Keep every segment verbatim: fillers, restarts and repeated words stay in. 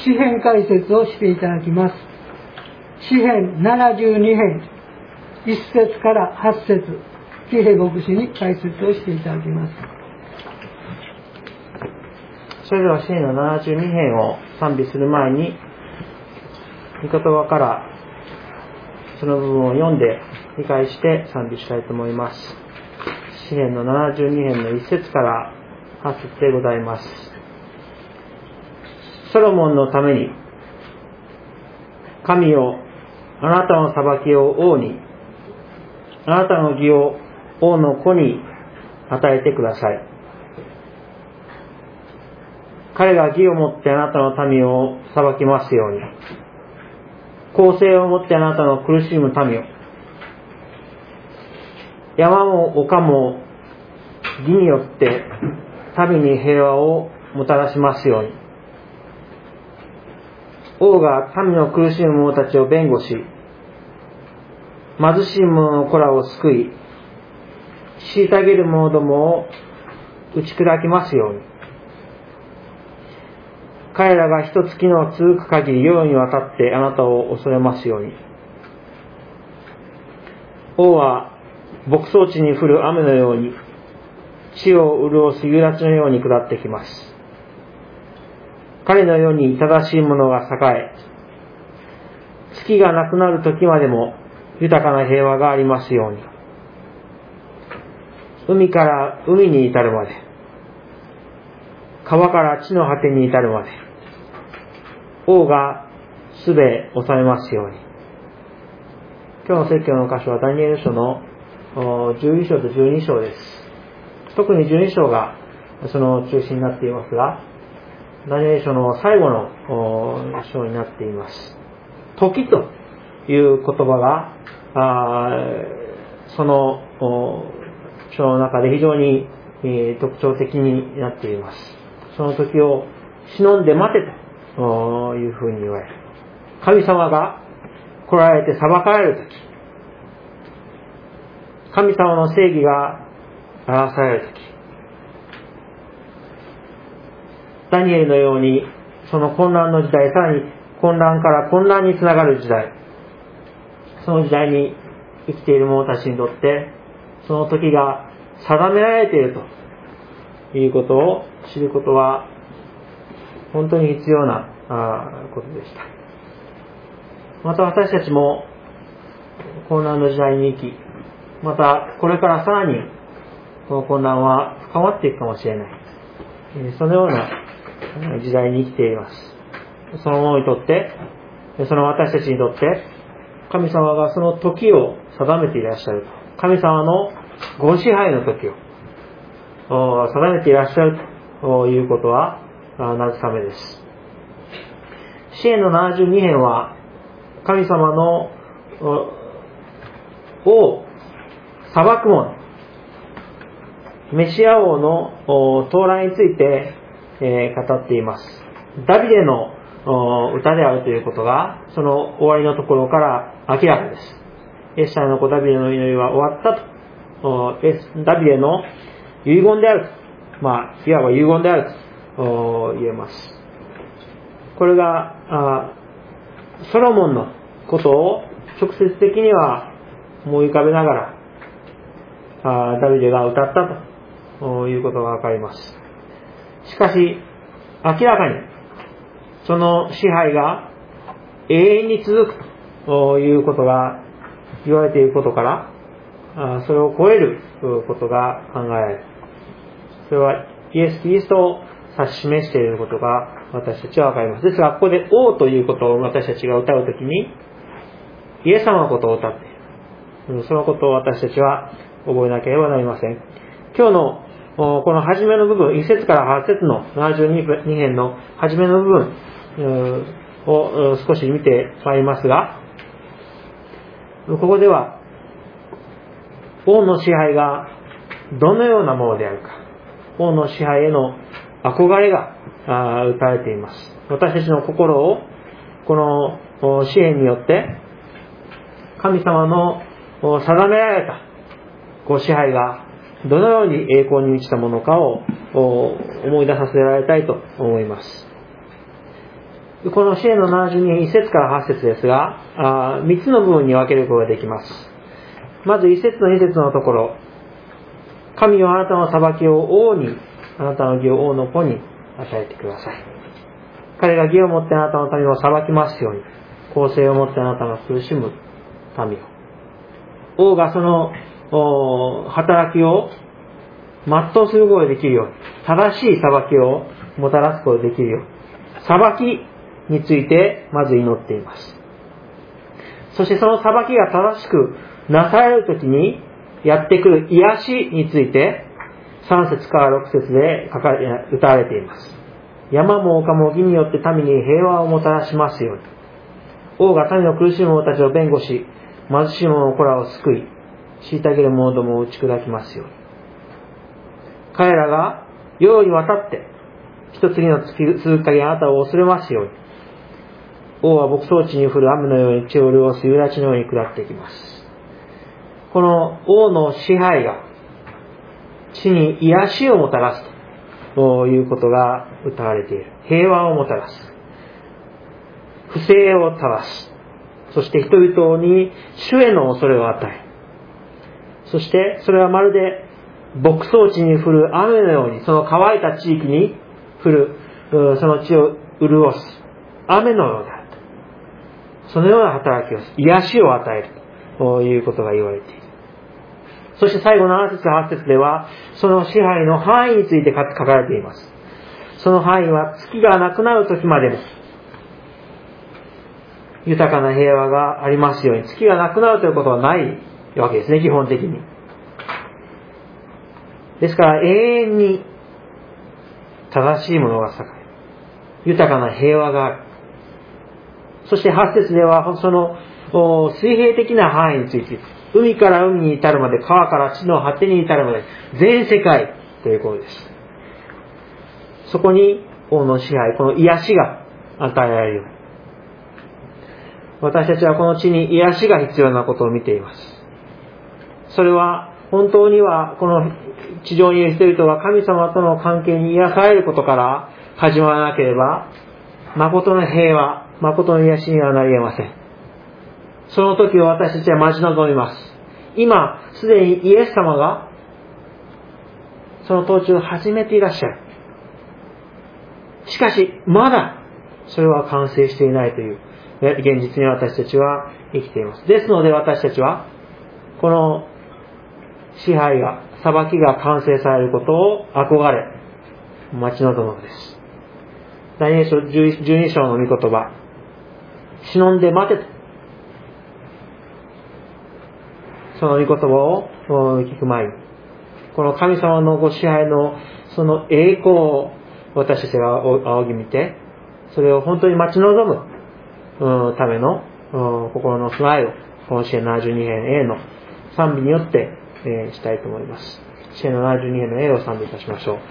詩編解説をしていただきます。詩編ななじゅうに編いっ節からはち節、喜平牧師に解説をしていただきます。 それでは詩編のななじゅうに編を賛美する前に、御言葉からその部分を読んで理解して賛美したいと思います。詩編のななじゅうに編のいっ節からはち節でございます。ソロモンのために、神よ、あなたの裁きを王に、あなたの義を王の子に与えてください。彼が義をもってあなたの民を裁きますように、公正をもってあなたの苦しむ民を、山も丘も義によって民に平和をもたらしますように、王が民の苦しむ者たちを弁護し、貧しい者の子らを救い、虐げる者どもを打ち砕きますように、彼らが一月の続く限り世々にわたってあなたを恐れますように。王は牧草地に降る雨のように、地を潤す夕立のように下ってきます。彼の世に正しいものが栄え、月がなくなる時までも豊かな平和がありますように。海から海に至るまで、川から地の果てに至るまで、王がすべ治めますように。今日の説教の箇所はダニエル書のじゅういち章とじゅうに章です。特にじゅうに章がその中心になっていますが、ダニエル書の最後の章になっています。時という言葉がその書の中で非常に特徴的になっています。その時を忍んで待てというふうに言われる。神様が来られて裁かれる時、神様の正義が表される時、ダニエルのようにその混乱の時代、さらに混乱から混乱につながる時代、その時代に生きている者たちにとってその時が定められているということを知ることは本当に必要なことでした。また私たちも混乱の時代に生き、またこれからさらにこの混乱は深まっていくかもしれない、そのような時代に生きています。その者にとって、その私たちにとって神様がその時を定めていらっしゃると、神様のご支配の時を定めていらっしゃるということは慰めです。詩編のななじゅうに編は神様の王、裁く者、メシア王の到来について語っています。ダビデの歌であるということがその終わりのところから明らかです。エッシャーの子ダビデの祈りは終わったと、ダビデの遺言であると、まあいわば遺言であると言えます。これがソロモンのことを直接的には思い浮かべながらダビデが歌ったということがわかります。しかし明らかにその支配が永遠に続くということが言われていることから、それを超えることが考えられる。それはイエス・キリストを指し示していることが私たちはわかります。ですがここで王ということを私たちが歌うときにイエス様のことを歌っている。そのことを私たちは覚えなければなりません。今日のこの初めの部分、いっ節からはち節のななじゅうに編の初めの部分を少し見てまいりますが、ここでは王の支配がどのようなものであるか、王の支配への憧れが打たれています。私たちの心をこの詩篇によって神様の定められたご支配がどのように栄光に満ちたものかを思い出させられたいと思います。 この詩篇のななじゅうに編いっ節からはち節ですが、あみっつの部分に分けることができます。まずいっ節のに節のところ、神よあなたの裁きを王に、あなたの義を王の子に与えてください。彼が義をもってあなたの民を裁きますように、公正をもってあなたの苦しむ民を。王がその働きを全うすることができるように、正しい裁きをもたらすことができるように、裁きについてまず祈っています。そしてその裁きが正しくなされるときにやってくる癒しについてさん節からろく節で書かれ歌われています。山も丘も義によって民に平和をもたらしますように。王が民の苦しむ者たちを弁護し、貧しい者の子らを救い、虐げる者どもを打ち砕きますように。彼らが世々にわたって一つの続く限りあなたを恐れますように。王は牧草地に降る雨のように地を潤す夕立のように下っていきます。この王の支配が地に癒しをもたらすということが謳われている。平和をもたらす。不正を正す。そして人々に主への恐れを与える。そしてそれはまるで牧草地に降る雨のように、その乾いた地域に降るその地を潤す雨のようであると。そのような働きをする。癒しを与えるということが言われている。そして最後のなな節はち節では、その支配の範囲について書かれています。その範囲は月がなくなる時までも豊かな平和がありますように。月がなくなるということはないわけですね、基本的に。ですから永遠に正しいものが栄える。豊かな平和がある。そしてはち節ではその水平的な範囲について、海から海に至るまで、川から地の果てに至るまで、全世界ということです。そこに王の支配、この癒しが与えられるように。私たちはこの地に癒しが必要なことを見ています。それは本当にはこの地上にいる人々が神様との関係に癒されることから始まらなければ、誠の平和、誠の癒しにはなり得ません。その時を私たちは待ち望みます。今、すでにイエス様がその統治を始めていらっしゃる。しかし、まだそれは完成していないという現実に私たちは生きています。ですので私たちは、この支配が、裁きが完成されることを憧れ、待ち望むのです。ダニエル書じゅうに章の御言葉、忍んで待てと。その御言葉を聞く前に、この神様のご支配のその栄光を私たちが仰ぎ見て、それを本当に待ち望むための心の備えを、この詩篇ななじゅうに編 A の賛美によってしたいと思います。詩篇のななじゅうに編の A を賛美いたしましょう。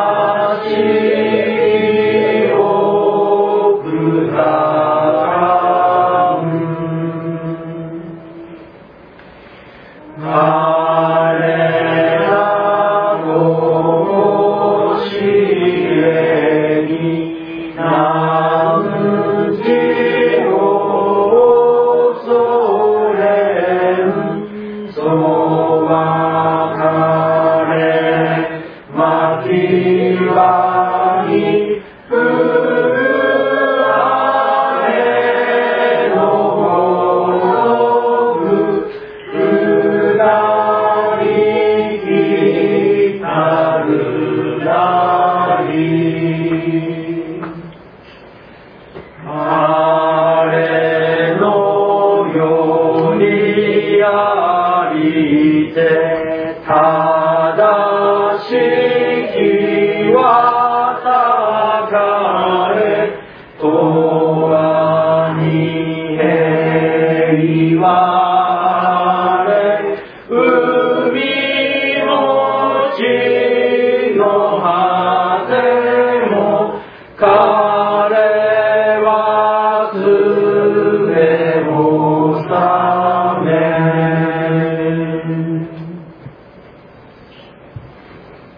足を下神